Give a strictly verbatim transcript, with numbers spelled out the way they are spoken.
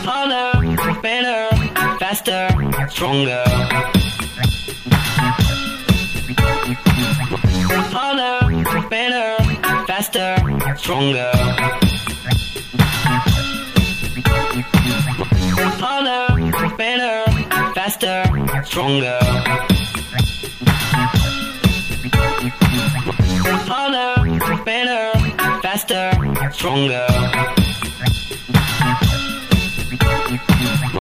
Harder, better, faster, stronger. Harder, better, faster, stronger. Harder, better, faster, stronger. Harder, better, faster, stronger.